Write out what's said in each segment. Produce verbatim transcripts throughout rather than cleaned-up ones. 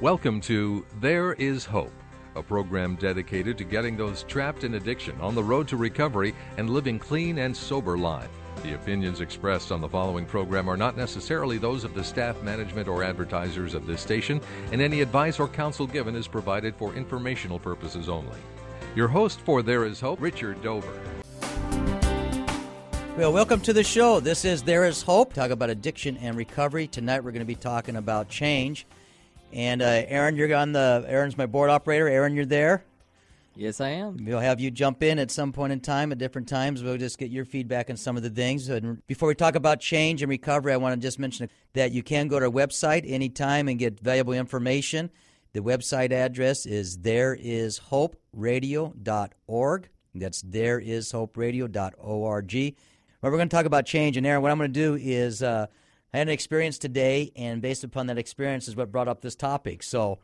Welcome to There Is Hope, a program dedicated to getting those trapped in addiction on the road to recovery and living clean and sober lives. The opinions expressed on the following program are not necessarily those of the staff, management, or advertisers of this station, and any advice or counsel given is provided for informational purposes only. Your host for There Is Hope, Richard Dover. Well, welcome to the show. This is There Is Hope. Talk about addiction and recovery. Tonight we're going to be talking about change. And uh, Aaron, you're on the. Aaron's my board operator. Aaron, you're there. Yes, I am. We'll have you jump in at some point in time at different times. We'll just get your feedback on some of the things. And before we talk about change and recovery, I want to just mention that you can go to our website anytime and get valuable information. The website address is there is hope radio dot org. That's there is hope radio dot org. Well, we're going to talk about change. And Aaron, what I'm going to do is uh, I had an experience today, and based upon that experience is what brought up this topic. So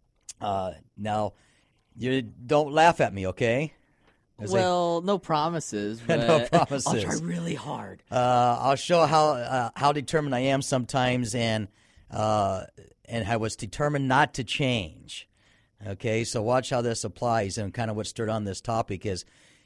uh, now... You don't laugh at me, okay? As well, I, no promises. But no promises. I'll try really hard. Uh, I'll show how uh, how determined I am sometimes, and uh, and I was determined not to change. Okay, so watch how this applies, and kind of what stirred on this topic is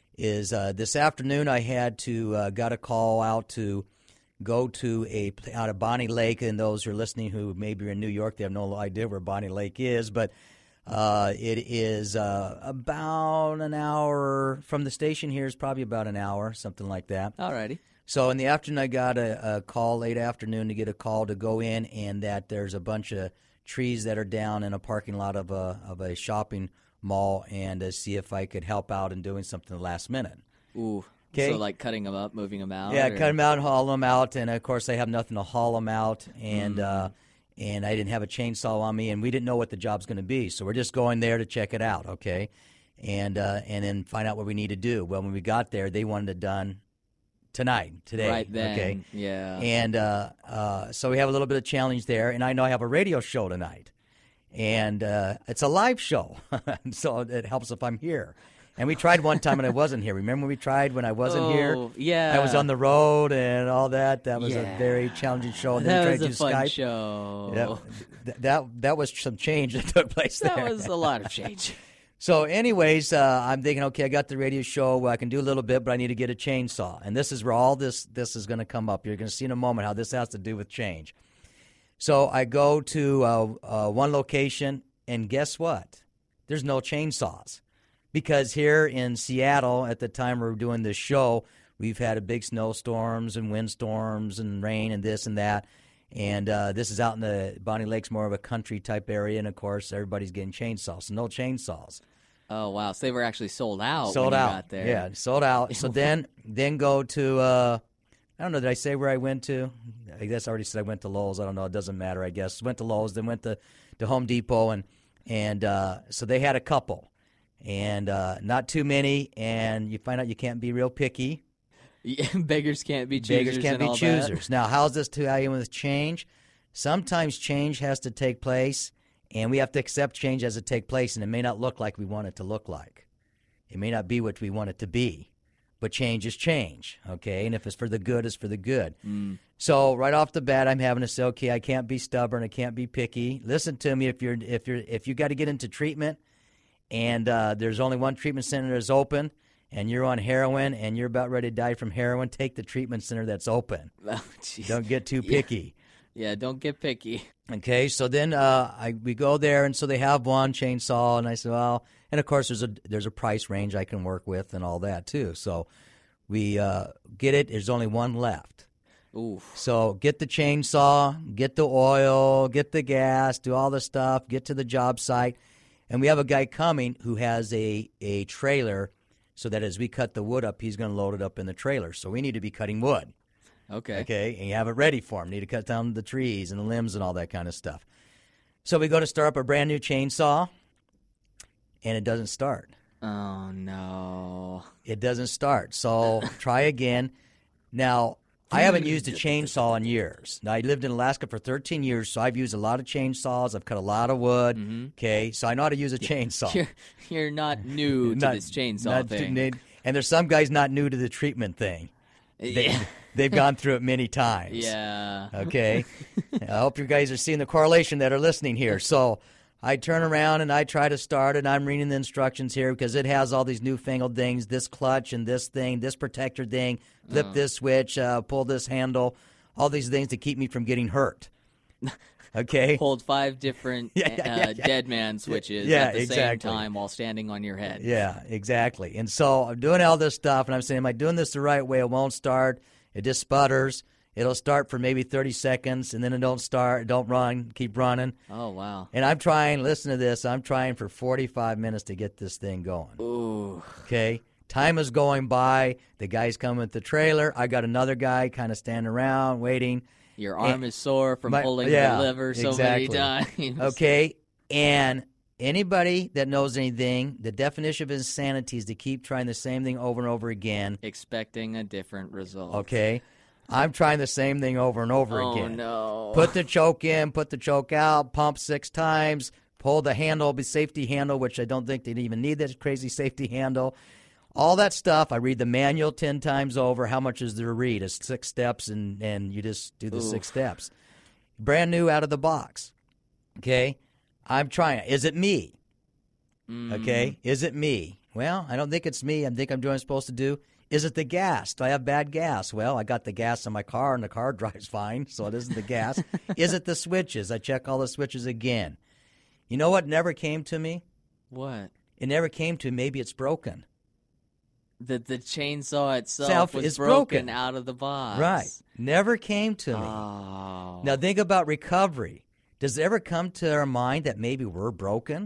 is uh, this afternoon I had to uh, got a call out to go to a out of Bonnie Lake, and those who are listening who maybe are in New York, they have no idea where Bonnie Lake is, but. Uh, it is uh, about an hour from the station here is probably about an hour, something like that. Alrighty. So in the afternoon, I got a, a call late afternoon to get a call to go in, and that there's a bunch of trees that are down in a parking lot of a of a shopping mall, and to see if I could help out in doing something last minute. Ooh. Okay. So like cutting them up, moving them out. Yeah, or? cut them out, haul them out, and of course I have nothing to haul them out, and. Mm. Uh, And I didn't have a chainsaw on me, and we didn't know what the job's going to be. So we're just going there to check it out, okay, and uh, and then find out what we need to do. Well, when we got there, they wanted it done tonight, today. Right then, okay? yeah. And uh, uh, so we have a little bit of challenge there, and I know I have a radio show tonight. And uh, it's a live show, so it helps if I'm here. And we tried one time and I wasn't here. Remember when we tried when I wasn't oh, here? Yeah. I was on the road and all that. That was yeah. a very challenging show. And that then we was tried a to fun Skype. show. That, that that was some change that took place that there. That was a lot of change. So anyways, uh, I'm thinking, okay, I got the radio show. Well, I can do a little bit, but I need to get a chainsaw. And this is where all this, this is going to come up. You're going to see in a moment how this has to do with change. So I go to uh, uh, one location, and guess what? There's no chainsaws. Because here in Seattle, at the time we were doing this show, we've had a big snowstorms and windstorms and rain and this and that. And uh, this is out in the Bonnie Lake's more of a country type area. And, of course, everybody's getting chainsaws. So no chainsaws. Oh, wow. So they were actually sold out sold when out. you got there. Yeah, sold out. So then then go to, uh, I don't know, did I say where I went to? I guess I already said I went to Lowe's. I don't know. It doesn't matter, I guess. Went to Lowe's, then went to, to Home Depot. And, and uh, so they had a couple. And uh, not too many, and you find out you can't be real picky. Yeah, beggars can't be choosers. Beggars can't and be all choosers. That. Now, how's this to you with change? Sometimes change has to take place, and we have to accept change as it takes place, and it may not look like we want it to look like. It may not be what we want it to be, but change is change, okay? And if it's for the good, it's for the good. Mm. So right off the bat, I'm having to say, okay, I can't be stubborn, I can't be picky. Listen to me, if you're if you're if you got to get into treatment. And uh, there's only one treatment center that's open, and you're on heroin, and you're about ready to die from heroin, take the treatment center that's open. Oh, don't get too picky. Yeah. yeah, don't get picky. Okay, so then uh, I we go there, and so they have one chainsaw, and I said, well, and of course there's a there's a price range I can work with and all that too. So we uh, get it. There's only one left. Ooh. So get the chainsaw, get the oil, get the gas, do all the stuff, get to the job site. And we have a guy coming who has a, a trailer so that as we cut the wood up, he's going to load it up in the trailer. So we need to be cutting wood. Okay. Okay, and you have it ready for him. Need to cut down the trees and the limbs and all that kind of stuff. So we go to start up a brand new chainsaw, and it doesn't start. Oh, no. It doesn't start. So try again. Now, I haven't used a chainsaw in years. Now, I lived in Alaska for thirteen years, so I've used a lot of chainsaws. I've cut a lot of wood, mm-hmm. okay? So I know how to use a chainsaw. You're, you're not new to not, this chainsaw not thing. To, and there's some guys not new to the treatment thing. They, yeah. They've gone through it many times. Yeah. Okay? I hope you guys are seeing the correlation that are listening here. So I turn around and I try to start it, and I'm reading the instructions here because it has all these newfangled things, this clutch and this thing, this protector thing, flip Uh. this switch, uh, pull this handle, all these things to keep me from getting hurt. Okay? Hold five different Yeah, yeah, yeah, uh, yeah. dead man switches Yeah, at the exactly. same time while standing on your head. Yeah, exactly. And so I'm doing all this stuff, and I'm saying, am I doing this the right way? It won't start. It just sputters. It'll start for maybe thirty seconds, and then it don't start. It don't run. Keep running. Oh, wow. And I'm trying, listen to this, I'm trying for forty-five minutes to get this thing going. Ooh. Okay? Time is going by. The guy's coming with the trailer. I got another guy kind of standing around waiting. Your arm is sore from My- pulling yeah, the lever so exactly. many times. Okay? And anybody that knows anything, the definition of insanity is to keep trying the same thing over and over again. Expecting a different result. Okay? I'm trying the same thing over and over Oh, again. no. Put the choke in, put the choke out, pump six times, pull the handle, the safety handle, which I don't think they'd even need that crazy safety handle. All that stuff, I read the manual ten times over. How much is there to read? It's six steps, and, and you just do the Oof. six steps. Brand new out of the box. Okay? I'm trying. Is it me? Mm. Okay? Is it me? Well, I don't think it's me. I think I'm doing what I'm supposed to do. Is it the gas? Do I have bad gas? Well, I got the gas in my car, and the car drives fine, so it isn't the gas. Is it the switches? I check all the switches again. You know what never came to me? What? It never came to maybe it's broken. The the chainsaw itself Self was is broken, broken. out of the box. Right. Never came to me. Oh. Now think about recovery. Does it ever come to our mind that maybe we're broken?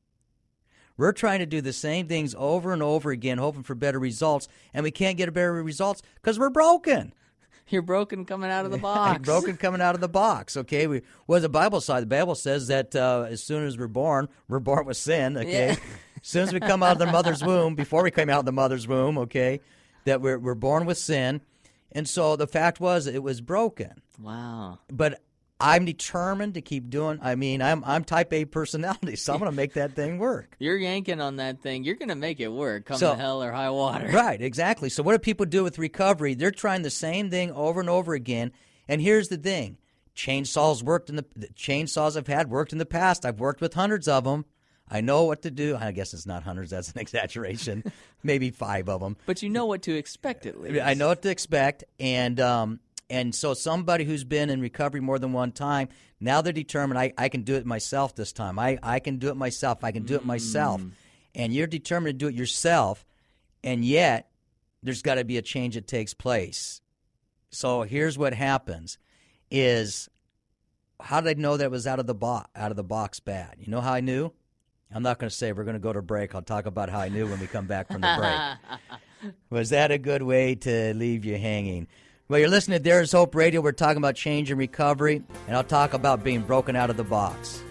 We're trying to do the same things over and over again, hoping for better results, and we can't get better results because we're broken. You're broken coming out of the box. broken coming out of the box, okay? We, what the Bible says, the Bible says that uh, as soon as we're born, we're born with sin, okay? Yeah. As soon as we come out of the mother's womb, before we came out of the mother's womb, okay, that we're, we're born with sin. And so the fact was it was broken. Wow. But I'm determined to keep doing, I mean, I'm I'm type A personality, so I'm going to make that thing work. You're yanking on that thing. You're going to make it work, come So- to hell or high water. Right, exactly. So what do people do with recovery? They're trying the same thing over and over again. And here's the thing. Chainsaws worked in the, the chainsaws I've had worked in the past. I've worked with hundreds of them. I know what to do. I guess it's not hundreds. That's an exaggeration. Maybe five of them. But you know what to expect at least. I know what to expect. And um, and so somebody who's been in recovery more than one time, now they're determined, I, I can do it myself this time. I, I can do it myself. I can do it myself. And you're determined to do it yourself, and yet there's got to be a change that takes place. So here's what happens is, how did I know that it was out of the box, out of the box bad? You know how I knew? I'm not going to say. We're going to go to break. I'll talk about how I knew when we come back from the break. Was that a good way to leave you hanging? Well, you're listening to There's Hope Radio. We're talking about change and recovery, and I'll talk about being broken out of the box.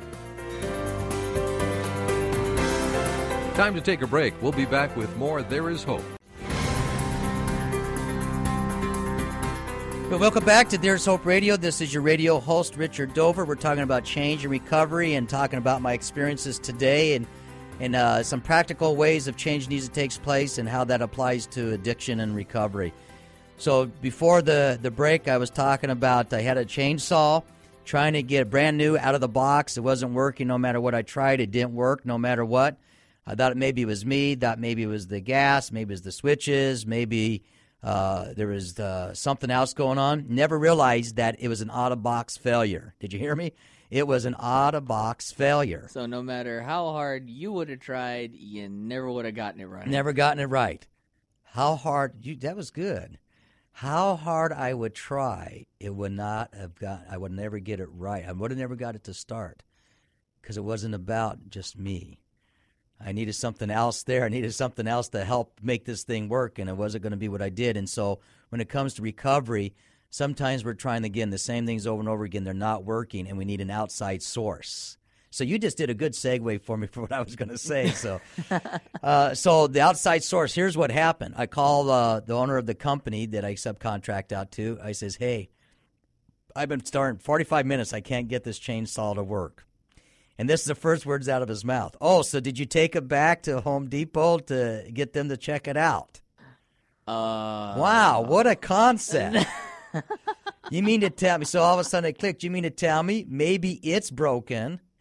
Time to take a break. We'll be back with more There Is Hope. Well, welcome back to There's Hope Radio. This is your radio host, Richard Dover. We're talking about change and recovery and talking about my experiences today and and uh, some practical ways of change needs to take place and how that applies to addiction and recovery. So before the, the break, I was talking about I had a chainsaw trying to get brand new out of the box. It wasn't working no matter what I tried. It didn't work no matter what. I thought maybe it was me, thought maybe it was the gas, maybe it was the switches, maybe uh, there was uh, something else going on. Never realized that it was an out-of-box failure. Did you hear me? It was an out-of-box failure. So no matter how hard you would have tried, you never would have gotten it right. Never gotten it right. How hard, you, that was good. How hard I would try, it would not have got, I would never get it right. I would have never got it to start because it wasn't about just me. I needed something else there. I needed something else to help make this thing work, and it wasn't going to be what I did. And so when it comes to recovery, sometimes we're trying, again, the same things over and over again. They're not working, and we need an outside source. So you just did a good segue for me for what I was going to say. So uh, so the outside source, here's what happened. I called uh, the owner of the company that I subcontract out to. I says, hey, I've been starting forty-five minutes. I can't get this chainsaw to work. And this is the first words out of his mouth. Oh, so did you take it back to Home Depot to get them to check it out? Uh, Wow, what a concept. You mean to tell me, so all of a sudden it clicked, you mean to tell me maybe it's broken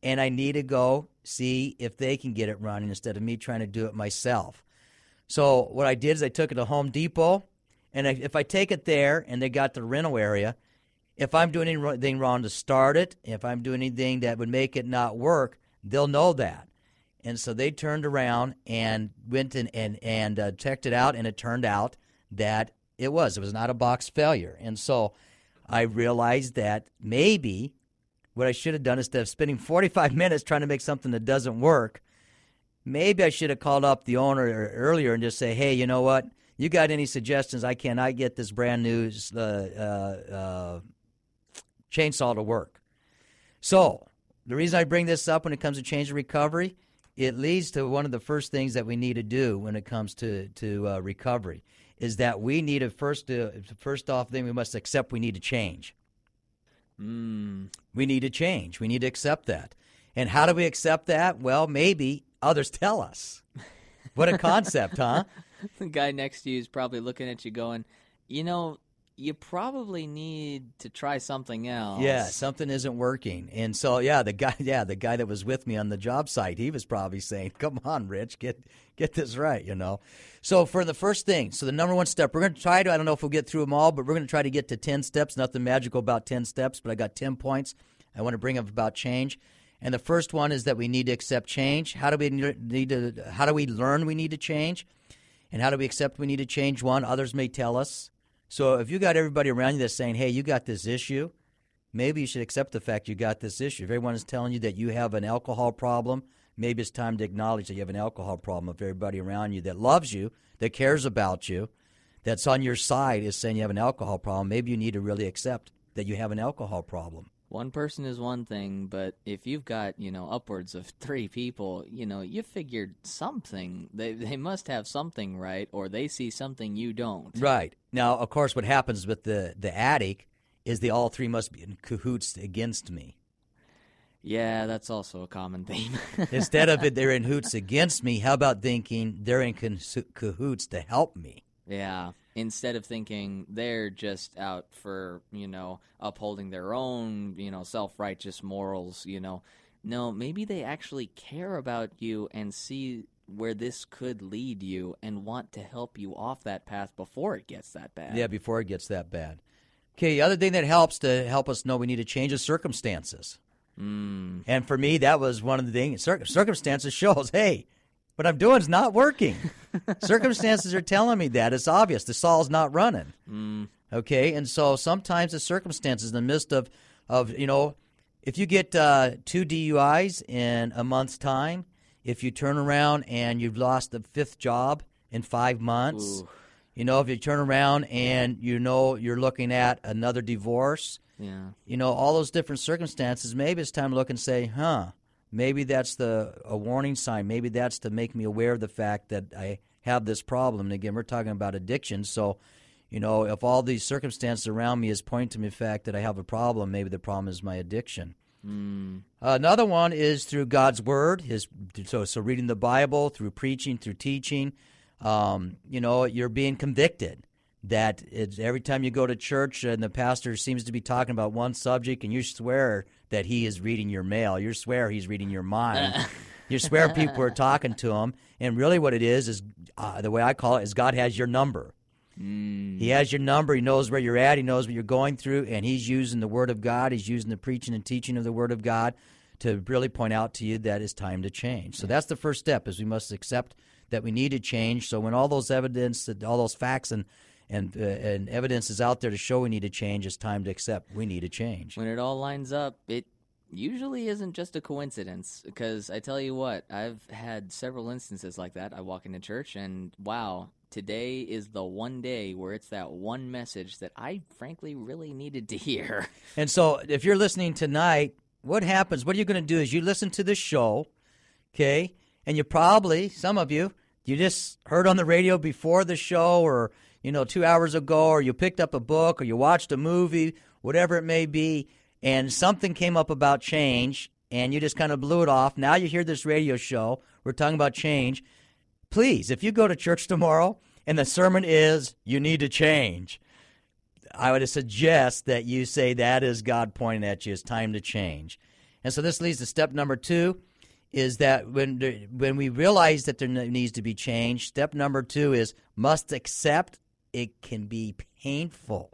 and I need to go see if they can get it running instead of me trying to do it myself. So what I did is I took it to Home Depot, and I, if I take it there and they got the rental area, if I'm doing anything wrong to start it, if I'm doing anything that would make it not work, they'll know that. And so they turned around and went and, and, and uh, checked it out, and it turned out that it was. It was not a box failure. And so I realized that maybe what I should have done, instead of spending forty-five minutes trying to make something that doesn't work, maybe I should have called up the owner earlier and just say, hey, you know what? You got any suggestions? I cannot get this brand new uh, uh, uh, chainsaw to work. So the reason I bring this up when it comes to change and recovery, it leads to one of the first things that we need to do when it comes to, to uh, recovery, is that we need to first, uh, first off thing, we must accept we need to change. Mm. We need to change. We need to accept that. And how do we accept that? Well, maybe others tell us. What a concept, huh? The guy next to you is probably looking at you going, you know, you probably need to try something else. Yeah, something isn't working. And so, yeah, the guy yeah, the guy that was with me on the job site, he was probably saying, come on, Rich, get get this right, you know. So for the first thing, so the number one step, we're going to try to, I don't know if we'll get through them all, but we're going to try to get to ten steps. Nothing magical about ten steps, but I got ten points I want to bring up about change. And the first one is that we need to accept change. How do we need to, how do we learn we need to change? And how do we accept we need to change? One, others may tell us. So if you got everybody around you that's saying, hey, you got this issue, maybe you should accept the fact you got this issue. If everyone is telling you that you have an alcohol problem, maybe it's time to acknowledge that you have an alcohol problem. If everybody around you that loves you, that cares about you, that's on your side is saying you have an alcohol problem, maybe you need to really accept that you have an alcohol problem. One person is one thing, but if you've got, you know, upwards of three people, you know, you figured something. They they must have something right, or they see something you don't. Right. Now, of course, what happens with the, the addict is they all three must be in cahoots against me. Yeah, that's also a common theme. Instead of it, they're in hoots against me, how about thinking they're in cahoots to help me? Yeah. Instead of thinking they're just out for, you know, upholding their own, you know, self-righteous morals, you know. No, maybe they actually care about you and see where this could lead you and want to help you off that path before it gets that bad. Yeah, before it gets that bad. Okay, the other thing that helps to help us know we need to change is circumstances. Mm. And for me, that was one of the things. Cir- circumstances shows, hey, what I'm doing is not working. Circumstances are telling me that. It's obvious. The saw's not running. Mm. Okay? And so sometimes the circumstances in the midst of, of you know, if you get uh, two D U Is in a month's time, if you turn around and you've lost the fifth job in five months, Ooh. you know, if you turn around and you know you're looking at another divorce, Yeah. you know, all those different circumstances, maybe it's time to look and say, huh, maybe that's the a warning sign. Maybe that's to make me aware of the fact that I have this problem. And again, we're talking about addiction. So, you know, if all these circumstances around me is pointing to me the fact that I have a problem, maybe the problem is my addiction. Mm. Another one is through God's Word. His so so reading the Bible, through preaching, through teaching. Um, you know, you're being convicted. That it's, every time you go to church and the pastor seems to be talking about one subject and you swear that he is reading your mail. You swear he's reading your mind. You swear people are talking to him. And really what it is is, uh, the way I call it, is God has your number. Mm. He has your number. He knows where you're at. He knows what you're going through. And he's using the Word of God. He's using the preaching and teaching of the Word of God to really point out to you that it's time to change. So that's the first step, is we must accept that we need to change. So when all those evidence, all those facts and And, uh, and evidence is out there to show we need to change, it's time to accept we need to change. When it all lines up, it usually isn't just a coincidence, because I tell you what, I've had several instances like that. I walk into church and, wow, today is the one day where it's that one message that I frankly really needed to hear. And so if you're listening tonight, what happens, what are you going to do is you listen to this show, okay, and you probably, some of you, you just heard on the radio before the show, or you know, two hours ago, or you picked up a book, or you watched a movie, whatever it may be, and something came up about change, and you just kind of blew it off. Now you hear this radio show. We're talking about change. Please, if you go to church tomorrow and the sermon is, you need to change, I would suggest that you say that is God pointing at you. It's time to change. And so this leads to step number two, is that when there, when we realize that there needs to be change, step number two is must accept it can be painful.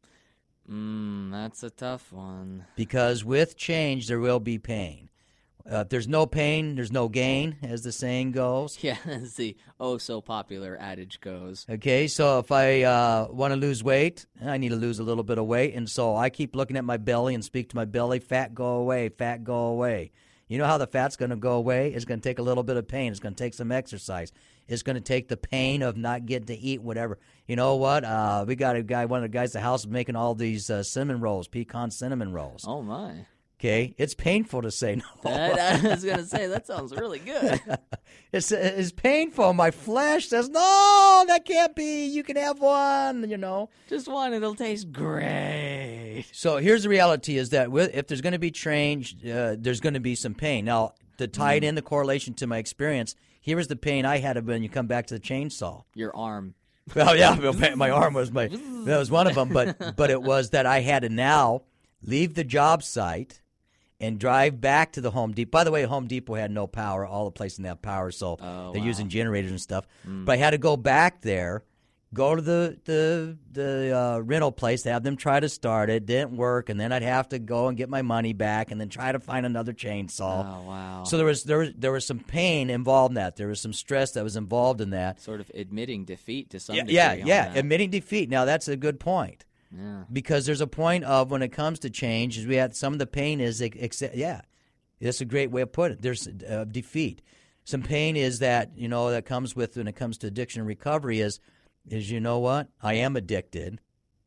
Mm, that's a tough one. Because with change, there will be pain. Uh, if there's no pain, there's no gain, as the saying goes. Yeah, as the oh-so-popular adage goes. Okay, so if I uh, want to lose weight, I need to lose a little bit of weight, and so I keep looking at my belly and speak to my belly, fat, go away, fat, go away. You know how the fat's going to go away? It's going to take a little bit of pain. It's going to take some exercise. It's going to take the pain of not getting to eat whatever. You know what? Uh, we got a guy, one of the guys at the house making all these uh, cinnamon rolls, pecan cinnamon rolls. Oh, my. Okay, it's painful to say no. That, I was going to say, that sounds really good. it's, it's painful. My flesh says, no, that can't be. You can have one, you know. Just one. It'll taste great. So here's the reality is that with, if there's going to be change, uh, there's going to be some pain. Now, to tie it in the correlation to my experience, here is the pain I had when you come back to the chainsaw. Your arm. Well, yeah, my arm was my that was one of them, but but it was that I had to now leave the job site and drive back to the Home Depot. By the way, Home Depot had no power. All the places didn't have power, so oh, they're wow. using generators and stuff. Mm. But I had to go back there, go to the the the uh, rental place, have them try to start it. Didn't work, and then I'd have to go and get my money back, and then try to find another chainsaw. Oh, wow. So there was there was there was some pain involved in that. There was some stress that was involved in that. Sort of admitting defeat to some yeah, degree. Yeah, on yeah, that. admitting defeat. Now that's a good point. Yeah. Because there's a point of when it comes to change, is we have some of the pain is accept. Yeah, that's a great way of putting it. There's uh, defeat. Some pain is that you know that comes with when it comes to addiction and recovery is is you know what, I am addicted,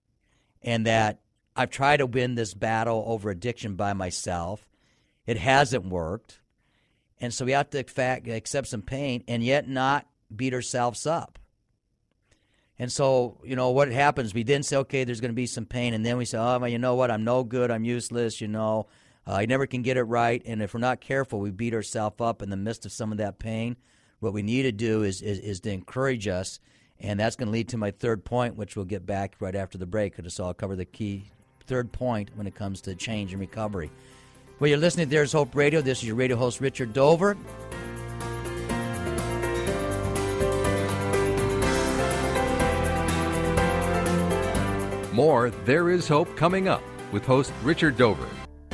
and that I've tried to win this battle over addiction by myself. It hasn't worked, and so we have to fact, accept some pain and yet not beat ourselves up. And so, you know, what happens, we then say, okay, there's going to be some pain, and then we say, oh, well, you know what, I'm no good, I'm useless, you know, uh, I never can get it right, and if we're not careful, we beat ourselves up in the midst of some of that pain. What we need to do is, is, is to encourage us, and that's going to lead to my third point, which we'll get back right after the break, because I'll cover the key third point when it comes to change and recovery. Well, you're listening to There's Hope Radio. This is your radio host, Richard Dover. More There Is Hope coming up with host Richard Dover.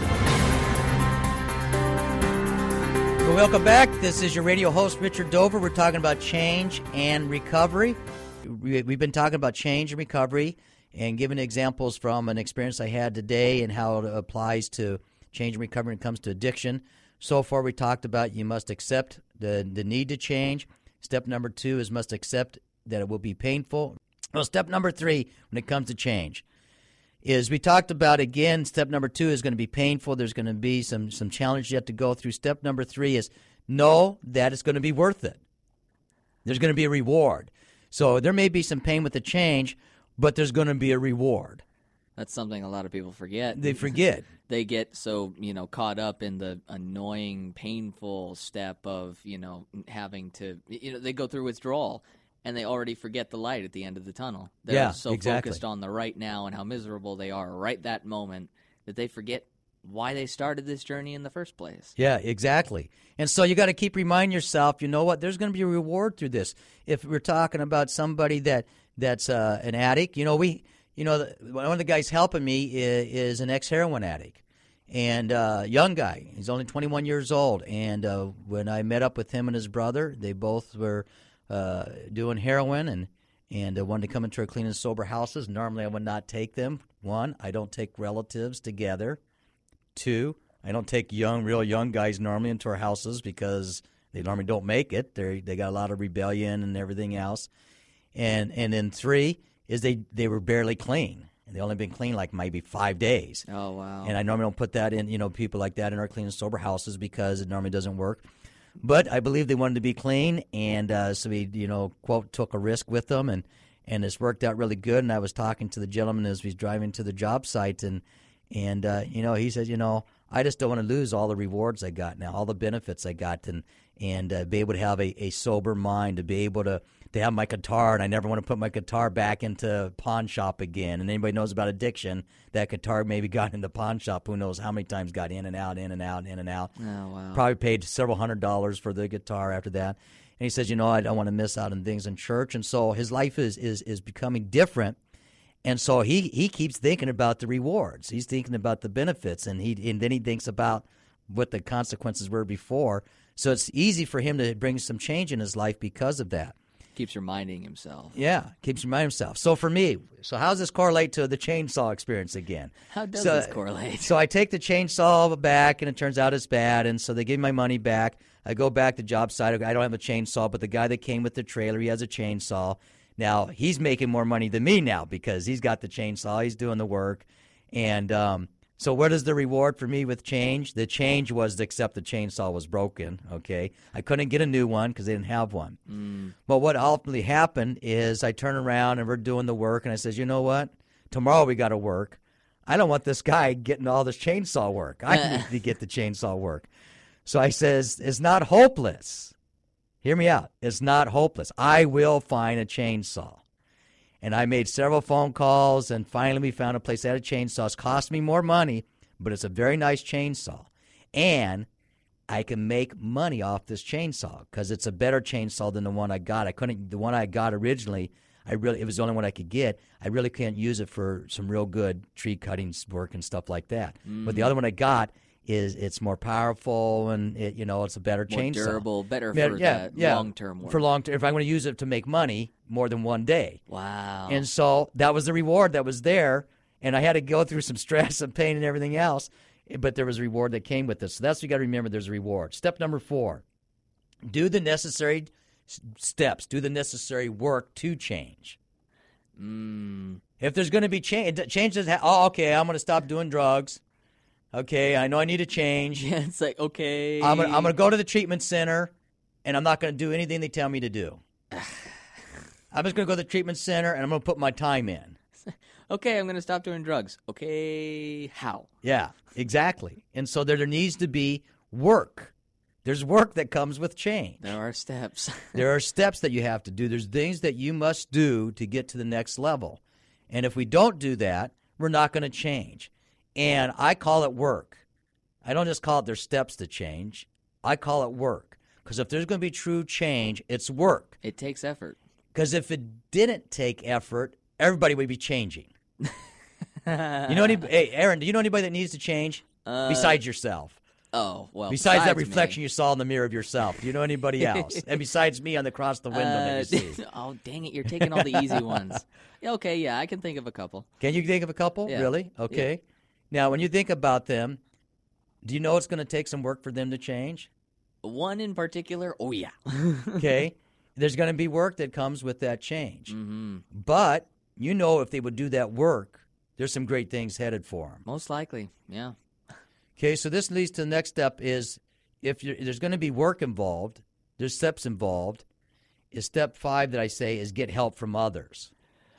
Well, welcome back. This is your radio host, Richard Dover. We're talking about change and recovery. We've been talking about change and recovery and giving examples from an experience I had today and how it applies to change and recovery when it comes to addiction. So far, we talked about you must accept the, the need to change. Step number two is must accept that it will be painful. Well, step number three when it comes to change is we talked about, again, step number two is going to be painful. There's going to be some, some challenges you have to go through. Step number three is know that it's going to be worth it. There's going to be a reward. So there may be some pain with the change, but there's going to be a reward. That's something a lot of people forget. They forget. They get so, you know, caught up in the annoying, painful step of, you know, having to, you know, they go through withdrawal. And they already forget the light at the end of the tunnel. They're yeah, so exactly. focused on the right now and how miserable they are right that moment that they forget why they started this journey in the first place. Yeah, exactly. And so you got to keep reminding yourself, you know what, there's going to be a reward through this. If we're talking about somebody that that's uh, an addict, you know, we, you know, the, one of the guys helping me is, is an ex-heroin addict. And a uh, young guy, he's only twenty-one years old. And uh, when I met up with him and his brother, they both were Uh, doing heroin and and uh, wanted to come into our clean and sober houses. Normally, I would not take them. One, I don't take relatives together. Two, I don't take young, real young guys normally into our houses because they normally don't make it. They they got a lot of rebellion and everything else. And and then three is they they were barely clean. And they only been clean like maybe five days. Oh wow! And I normally don't put that in, you know, people like that in our clean and sober houses because it normally doesn't work. But I believe they wanted to be clean, and uh, so we, you know, quote, took a risk with them, and, and it's worked out really good. And I was talking to the gentleman as he's driving to the job site, and, and uh, you know, he said, you know, I just don't want to lose all the rewards I got now, all the benefits I got, and and uh, be able to have a, a sober mind, to be able to, they have my guitar, and I never want to put my guitar back into pawn shop again. And anybody knows about addiction, that guitar maybe got in the pawn shop. Who knows how many times got in and out, in and out, in and out. Oh, wow. Probably paid several hundred dollars for the guitar after that. And he says, you know, I don't want to miss out on things in church. And so his life is is is becoming different. And so he, he keeps thinking about the rewards. He's thinking about the benefits, and he and then he thinks about what the consequences were before. So it's easy for him to bring some change in his life because of that. Keeps reminding himself. Yeah, keeps reminding himself. So for me, so how does this correlate to the chainsaw experience again? How does so, this correlate? So I take the chainsaw back, and it turns out it's bad, and so they give me my money back. I go back to job site. I don't have a chainsaw, but the guy that came with the trailer, he has a chainsaw. Now, he's making more money than me now because he's got the chainsaw. He's doing the work. And um, so what is the reward for me with change? The change was to accept the chainsaw was broken, okay? I couldn't get a new one because they didn't have one. Mm. But what ultimately happened is I turn around and we're doing the work, and I says, you know what? Tomorrow we got to work. I don't want this guy getting all this chainsaw work. I need to get the chainsaw work. So I says, it's not hopeless. Hear me out. It's not hopeless. I will find a chainsaw. And I made several phone calls, and finally we found a place that had a chainsaw. It's cost me more money, but it's a very nice chainsaw. And I can make money off this chainsaw because it's a better chainsaw than the one I got. I couldn't, the one I got originally, I really, it was the only one I could get. I really can't use it for some real good tree cutting work and stuff like that. Mm. But the other one I got, is it's more powerful, and it, you know, it's a better more chainsaw. durable, better yeah, for yeah, that yeah. long-term work. For long term, if I'm going to use it to make money more than one day. Wow. And so that was the reward that was there, and I had to go through some stress and pain and everything else, but there was a reward that came with this. So that's what you got to remember, there's a reward. Step number four, do the necessary steps, do the necessary work to change. Mm. If there's going to be change, change doesn't ha- oh, okay, I'm going to stop doing drugs. Okay, I know I need a change. Yeah, it's like, okay. I'm gonna, I'm gonna go to the treatment center, and I'm not gonna do anything they tell me to do. I'm just gonna go to the treatment center, and I'm gonna put my time in. Okay, I'm gonna stop doing drugs. Okay, how? Yeah, exactly. And so there, there needs to be work. There's work that comes with change. There are steps. There are steps that you have to do. There's things that you must do to get to the next level. And if we don't do that, we're not gonna change. And I call it work. I don't just call it there's steps to change. I call it work. Because if there's going to be true change, it's work. It takes effort. Because if it didn't take effort, everybody would be changing. You know any? Hey, Aaron, do you know anybody that needs to change Uh, besides yourself? Oh, well. Besides, that me. reflection you saw in the mirror of yourself, do you know anybody else? And besides me on the across the window Uh, that you see. Oh, dang it. You're taking all the easy ones. Okay, yeah, I can think of a couple. Can you think of a couple? Yeah. Really? Okay. Yeah. Now, when you think about them, do you know it's going to take some work for them to change? One in particular, oh, yeah. Okay. There's going to be work that comes with that change. Mm-hmm. But you know if they would do that work, there's some great things headed for them. Most likely, yeah. Okay, so this leads to the next step is if you're, there's going to be work involved, there's steps involved. Is step five that I say is get help from others.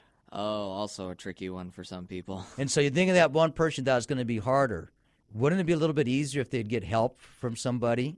Oh, also a tricky one for some people. And so you think of that one person that is going to be harder. Wouldn't it be a little bit easier if they'd get help from somebody?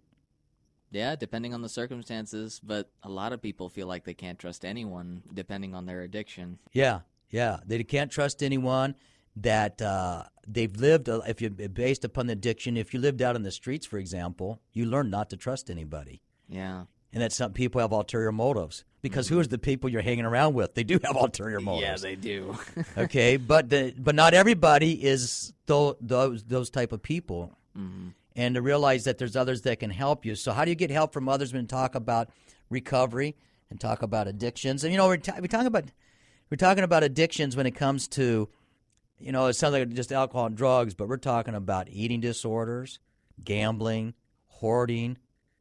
Yeah, depending on the circumstances, but a lot of people feel like they can't trust anyone depending on their addiction. Yeah, yeah. They can't trust anyone, that uh, they've lived, uh, if you based upon the addiction, if you lived out in the streets, for example, you learn not to trust anybody. Yeah. And that some people have ulterior motives. Because mm-hmm. who is the people you're hanging around with? They do have ulterior motives. Yeah, they do. Okay, but the, but not everybody is th- those those type of people. Mm-hmm. And to realize that there's others that can help you. So how do you get help from others when we talk about recovery and talk about addictions? And, you know, we're, ta- we're, talking about, we're talking about addictions when it comes to, you know, it sounds like just alcohol and drugs, but we're talking about eating disorders, gambling, hoarding,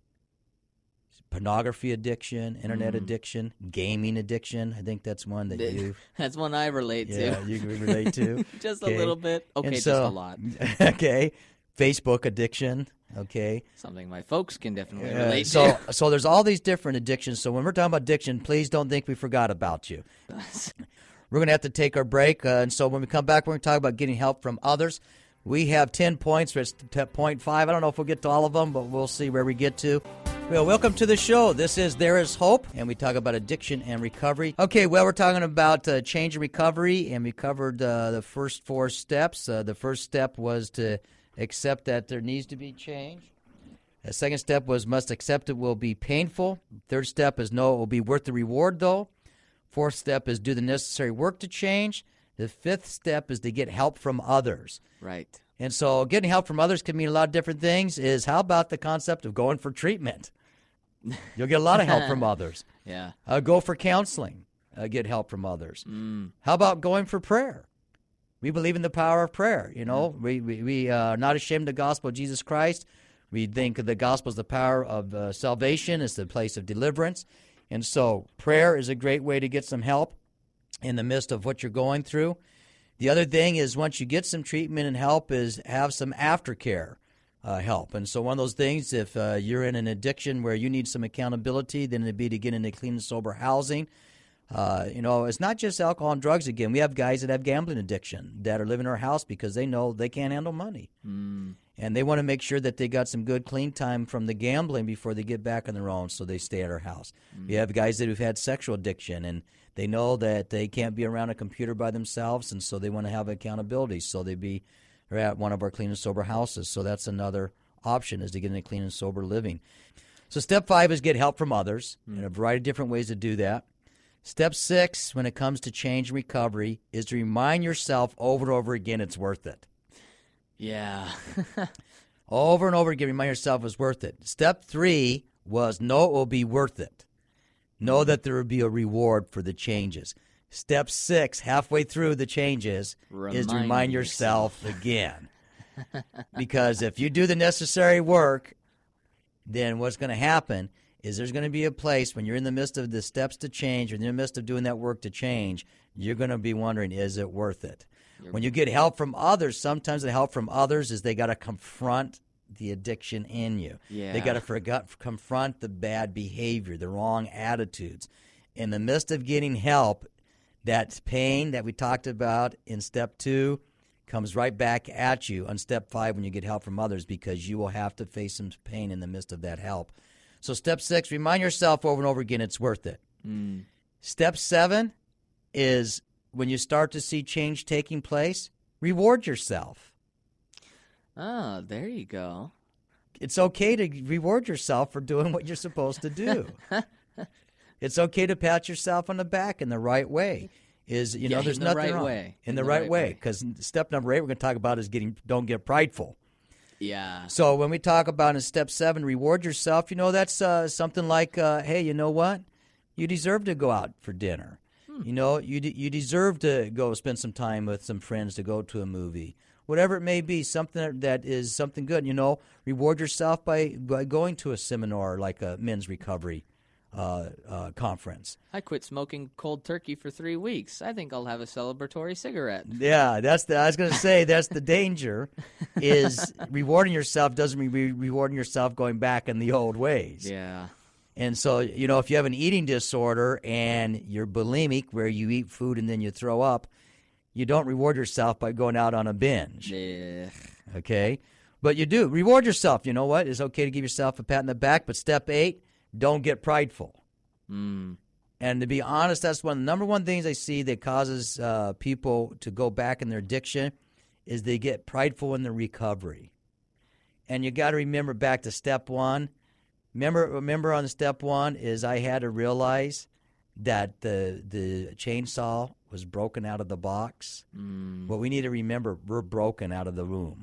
pornography addiction, internet mm. addiction, gaming addiction. I think that's one that you... That's one I relate yeah, to. you can relate to. Just okay. a little bit. Okay, so, just a lot. Okay. Facebook addiction. Okay. Something my folks can definitely uh, relate so, to. So there's all these different addictions. So when we're talking about addiction, please don't think we forgot about you. We're going to have to take our break. Uh, and so when we come back, we're going to talk about getting help from others. We have ten points. It's point five. I don't know if we'll get to all of them, but we'll see where we get to. Well, welcome to the show. This is There Is Hope, and we talk about addiction and recovery. Okay, well, we're talking about uh, change and recovery, and we covered uh, the first four steps. Uh, the first step was to accept that there needs to be change. The second step was must accept it will be painful. Third step is know it will be worth the reward, though. Fourth step is do the necessary work to change. The fifth step is to get help from others. Right. And so getting help from others can mean a lot of different things. Is how about the concept of going for treatment? You'll get a lot of help from others. Yeah. Uh, go for counseling. Uh, get help from others. Mm. How about going for prayer? We believe in the power of prayer. You know, mm. we we, we uh, are not ashamed of the gospel of Jesus Christ. We think the gospel is the power of uh, salvation. It's the place of deliverance. And so prayer is a great way to get some help in the midst of what you're going through. The other thing is once you get some treatment and help is have some aftercare. Uh, help. And so one of those things, if uh, you're in an addiction where you need some accountability, then it'd be to get into clean and sober housing. Uh, you know, it's not just alcohol and drugs again. We have guys that have gambling addiction that are living in our house because they know they can't handle money. Mm. And they want to make sure that they got some good clean time from the gambling before they get back on their own, so they stay at our house. Mm. We have guys that have had sexual addiction, and they know that they can't be around a computer by themselves, and so they want to have accountability, so they be They're at one of our clean and sober houses. So that's another option, is to get into clean and sober living. So step five is get help from others, mm. and a variety of different ways to do that. Step six, when it comes to change and recovery, is to remind yourself over and over again it's worth it. Yeah. Over and over again, remind yourself it's worth it. Step three was know it will be worth it. Know that there will be a reward for the changes. Step six, halfway through the changes, remind is to remind yourself, yourself again. Because if you do the necessary work, then what's going to happen is there's going to be a place when you're in the midst of the steps to change, or in the midst of doing that work to change, you're going to be wondering, is it worth it? You're when you get help from others, sometimes the help from others is they got to confront the addiction in you. Yeah. They got to forget, confront the bad behavior, the wrong attitudes. In the midst of getting help, that pain that we talked about in step two comes right back at you on step five when you get help from others, because you will have to face some pain in the midst of that help. So step six, remind yourself over and over again it's worth it. Mm. Step seven is when you start to see change taking place, reward yourself. Oh, there you go. It's okay to reward yourself for doing what you're supposed to do. It's okay to pat yourself on the back in the right way. Is you yeah, know, there's in the nothing right wrong. way. In, in the, the right, right way, because step number eight we're going to talk about is getting don't get prideful. Yeah. So when we talk about in step seven, reward yourself, you know, that's uh, something like, uh, hey, you know what? You deserve to go out for dinner. Hmm. You know, you de- you deserve to go spend some time with some friends, to go to a movie. Whatever it may be, something that is something good. You know, reward yourself by, by going to a seminar like a men's recovery Uh, uh, conference. I quit smoking cold turkey for three weeks. I think I'll have a celebratory cigarette. Yeah, that's the. I was going to say that's the danger. Is rewarding yourself doesn't mean re- rewarding yourself going back in the old ways. Yeah. And so, you know, if you have an eating disorder and you're bulimic, where you eat food and then you throw up, you don't reward yourself by going out on a binge. Yeah. Okay, but you do reward yourself. You know what? It's okay to give yourself a pat on the back. But step eight. Don't get prideful. Mm. And to be honest, that's one of the number one things I see that causes uh, people to go back in their addiction is they get prideful in their recovery. And you got to remember back to step one. Remember, remember on step one is I had to realize that the the chainsaw was broken out of the box. Mm. Well, we need to remember we're broken out of the womb.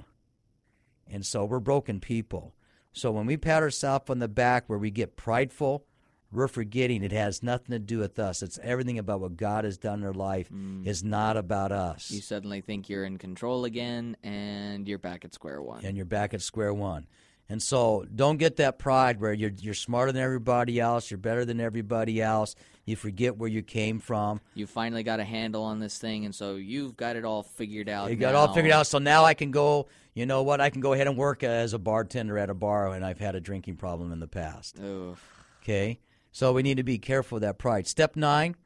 And so we're broken people. So when we pat ourselves on the back where we get prideful, we're forgetting it has nothing to do with us. It's everything about what God has done in our life. Mm. It's not about us. You suddenly think you're in control again, and you're back at square one. And you're back at square one. And so don't get that pride where you're you're smarter than everybody else, you're better than everybody else, you forget where you came from. You finally got a handle on this thing, and so you've got it all figured out. You got now. it all figured out, so now I can go, you know what, I can go ahead and work as a bartender at a bar, and I've had a drinking problem in the past. Oof. Okay? So we need to be careful of that pride. Step nine,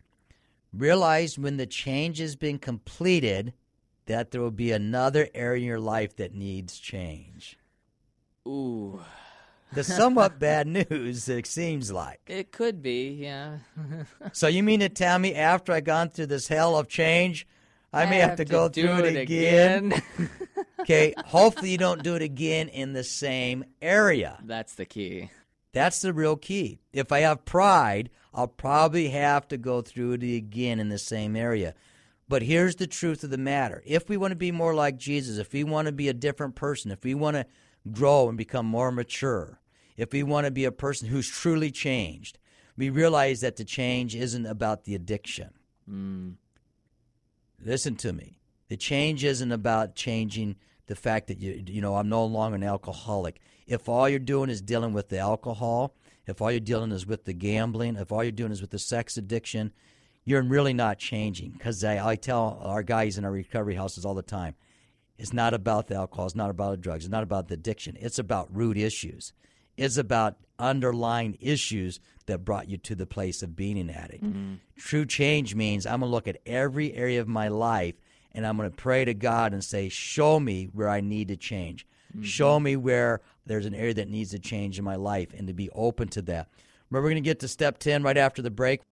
realize when the change has been completed that there will be another area in your life that needs change. Ooh. the somewhat bad news, it seems like. It could be, yeah. So you mean to tell me after I gone through this hell of change, I, I may have, have to, to go through it, it again? again. Okay, hopefully you don't do it again in the same area. That's the key. That's the real key. If I have pride, I'll probably have to go through it again in the same area. But here's the truth of the matter. If we want to be more like Jesus, if we want to be a different person, if we want to grow and become more mature, if we want to be a person who's truly changed, we realize that the change isn't about the addiction. Mm. Listen to me. The change isn't about changing the fact that, you you know, I'm no longer an alcoholic. If all you're doing is dealing with the alcohol, if all you're dealing is with the gambling, if all you're doing is with the sex addiction, you're really not changing. Because I, I tell our guys in our recovery houses all the time, it's not about the alcohol, it's not about the drugs, it's not about the addiction. It's about root issues. It's about underlying issues that brought you to the place of being an addict. Mm-hmm. True change means I'm going to look at every area of my life and I'm going to pray to God and say, show me where I need to change. Mm-hmm. Show me where there's an area that needs to change in my life, and to be open to that. Remember, we're going to get to step ten right after the break.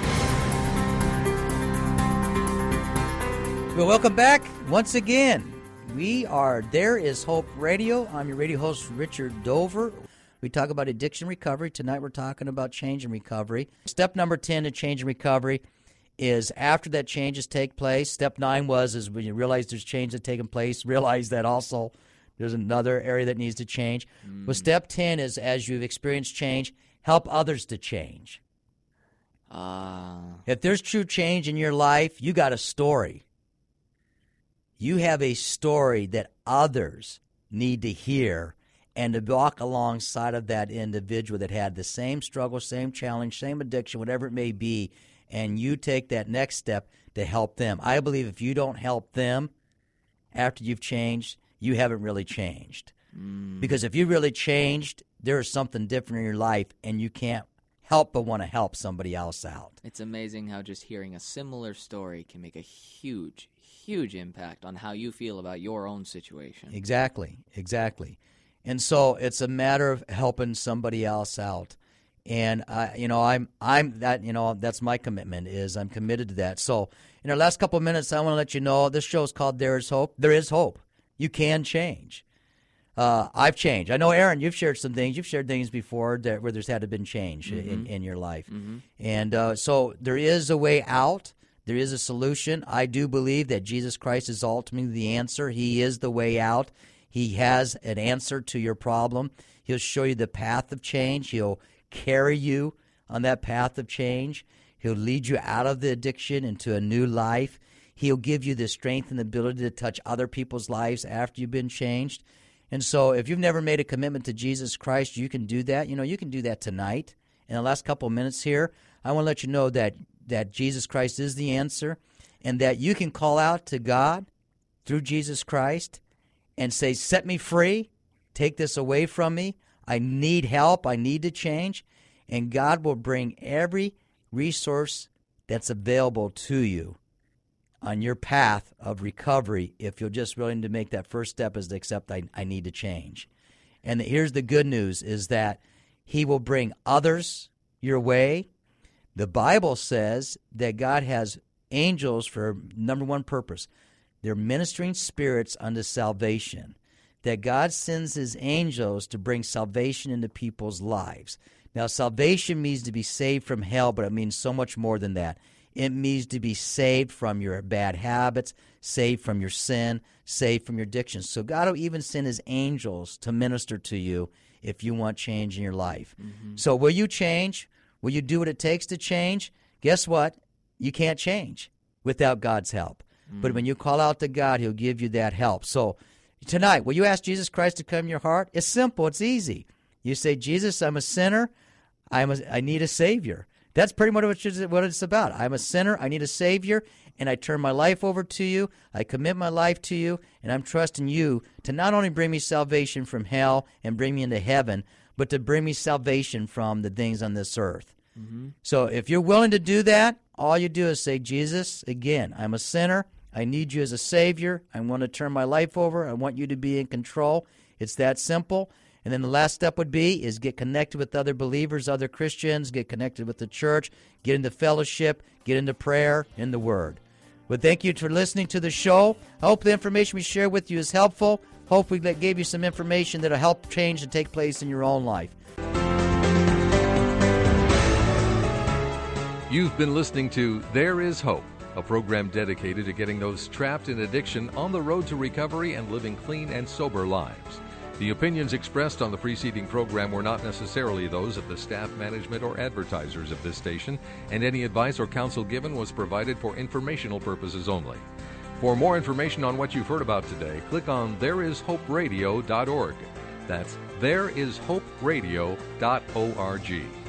Well, welcome back once again. We are There Is Hope Radio. I'm your radio host, Richard Dover. We talk about addiction recovery. Tonight we're talking about change and recovery. Step number ten to change and recovery is after that changes take place. Step nine was is when you realize there's change that's taken place, realize that also there's another area that needs to change. Mm. Well, step ten is as you've experienced change, help others to change. Uh. If there's true change in your life, you got a story. You have a story that others need to hear, and to walk alongside of that individual that had the same struggle, same challenge, same addiction, whatever it may be, and you take that next step to help them. I believe if you don't help them after you've changed, you haven't really changed. Mm. Because if you really changed, there is something different in your life, and you can't help but want to help somebody else out. It's amazing how just hearing a similar story can make a huge, huge impact on how you feel about your own situation. Exactly, exactly. And so it's a matter of helping somebody else out. And I, you know, I'm, I'm that, you know, that's my commitment. Is I'm committed to that. So in our last couple of minutes, I want to let you know this show is called There Is Hope. There is hope. You can change. Uh, I've changed. I know, Aaron, you've shared some things. You've shared things before that where there's had to been change mm-hmm. in, in your life. Mm-hmm. And uh, so there is a way out. There is a solution. I do believe that Jesus Christ is ultimately the answer. He is the way out. He has an answer to your problem. He'll show you the path of change. He'll carry you on that path of change. He'll lead you out of the addiction into a new life. He'll give you the strength and the ability to touch other people's lives after you've been changed. And so if you've never made a commitment to Jesus Christ, you can do that. You know, you can do that tonight. In the last couple of minutes here, I want to let you know that, that Jesus Christ is the answer, and that you can call out to God through Jesus Christ and say, set me free, take this away from me. I need help. I need to change. And God will bring every resource that's available to you on your path of recovery if you're just willing to make that first step is to accept I, I need to change. And here's the good news is that He will bring others your way. The Bible says that God has angels for number one purpose. They're ministering spirits unto salvation, that God sends His angels to bring salvation into people's lives. Now, salvation means to be saved from hell, but it means so much more than that. It means to be saved from your bad habits, saved from your sin, saved from your addictions. So God will even send His angels to minister to you if you want change in your life. Mm-hmm. So will you change? Will you do what it takes to change? Guess what? You can't change without God's help. Mm-hmm. But when you call out to God, He'll give you that help. So tonight, will you ask Jesus Christ to come in your heart? It's simple. It's easy. You say, Jesus, I'm a sinner. I'm a, I need a Savior. That's pretty much what it's about. I'm a sinner. I need a Savior, and I turn my life over to you. I commit my life to you, and I'm trusting you to not only bring me salvation from hell and bring me into heaven, but to bring me salvation from the things on this earth. Mm-hmm. So if you're willing to do that, all you do is say, Jesus, again, I'm a sinner. I need you as a Savior. I want to turn my life over. I want you to be in control. It's that simple. And then the last step would be is get connected with other believers, other Christians, get connected with the church, get into fellowship, get into prayer, in the Word. Well, thank you for listening to the show. I hope the information we share with you is helpful. Hope we gave you some information that will help change and take place in your own life. You've been listening to There Is Hope, a program dedicated to getting those trapped in addiction on the road to recovery and living clean and sober lives. The opinions expressed on the preceding program were not necessarily those of the staff, management, or advertisers of this station, and any advice or counsel given was provided for informational purposes only. For more information on what you've heard about today, click on there is hope radio dot org. That's there is hope radio dot org.